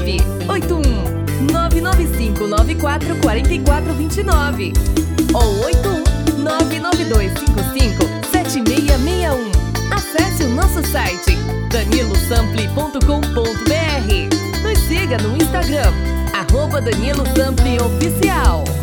995944429 ou 81992557661. Acesse o nosso site danilosample.com.br. Nos siga no Instagram @DaniloSample Oficial.